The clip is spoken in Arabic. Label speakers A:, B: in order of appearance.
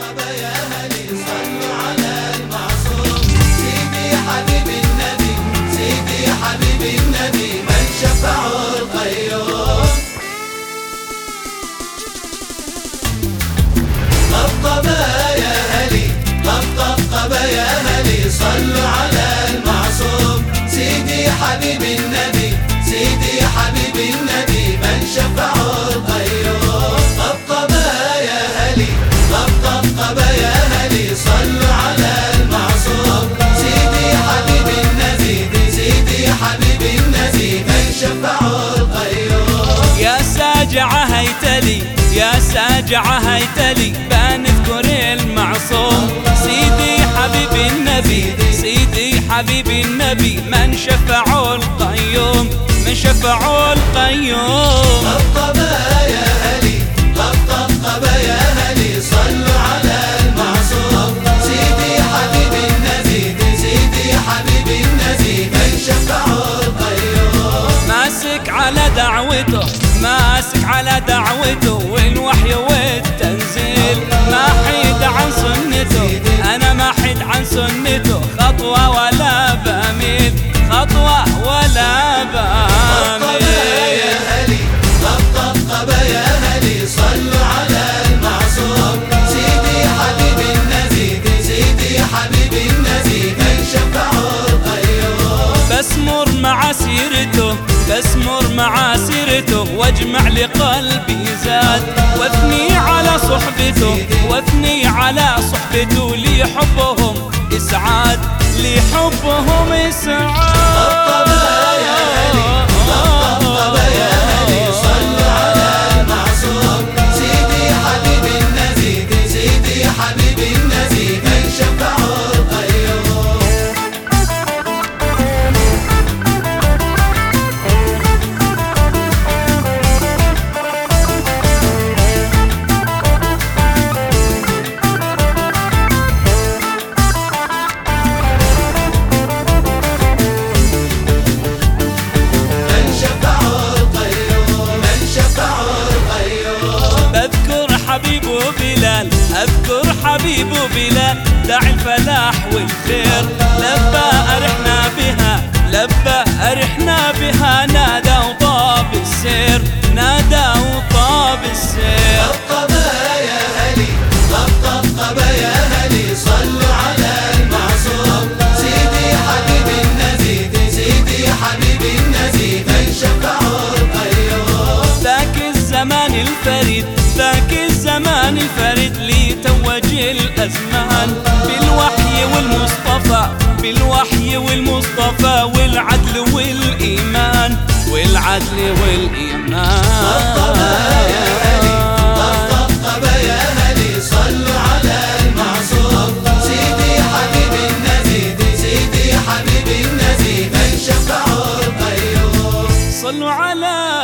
A: طبطبة يا أهلي صلوا على المعصوم سيدي حبيب النبي سيدي حبيب النبي من شفعه القيوم. طبطبة يا أهلي طبطبة يا أهلي صلوا على المعصوم سيدي حبيب النبي سيدي حبيب النبي من شفعه القيوم. طبطبة يا أهلي طبطبة يا أهلي صلوا على المعصوم سيدي حبيب النبي سيدي حبيب النبي من شفعه القيوم.
B: يا ساجعة هيتلي يا ساجعة هيتلي بنذكر المعصوم سيدي حبيب النبي سيدي حبيب النبي من شفعه القيوم من شفعه القيوم.
A: طبطبة يا أهلي طبطبة يا أهلي صلوا على المعصوم سيدي حبيب النبي سيدي حبيب النبي من شفعه القيوم.
B: ماسك على دعوته ماسك على دعوته والوحي والتنزيل ما حيد عن سنته أنا ما حيد عن سنته خطوة ولا بميل خطوة ولا بميل.
A: يا أهلي طبطبة يا أهلي صلوا على المعصوم سيدي حبيب النبي سيدي حبيب النبي من شفعه القيوم.
B: بسمر مع سيرته بسمر مع سيرته واجمع لقلبي زاد واثني على صحبته واثني على صحبته لحبهم إسعاد لحبهم إسعاد.
A: طبطبة يا أهلي طبطبة يا أهلي صلوا على المعصوم سيدي حبيب النبي سيدي حبيب النبي من شفعه القيوم.
B: حبيبه بلال أذكر حبيبه بلال داعي الفلاح والخير لبى أرحنا بها لبى أرحنا بها نادى وطاب السير نادى وطاب السير.
A: طبطبة يا أهلي طبطبة يا أهلي صلوا على المعصوم سيدي حبيب النبي سيدي حبيب النبي من شفعه القيوم.
B: ذاك الزمان الفريد ذاك الزمان الفريد لي توج الأزمان بالوحي والمصطفى بالوحي والمصطفى والعدل والإيمان والعدل والإيمان.
A: طبطبة يا أهلي طبطبة يا أهلي صلوا على المعصوم سيدي حبيب النبي سيدي حبيب النبي من شفعه القيوم.
B: صلوا على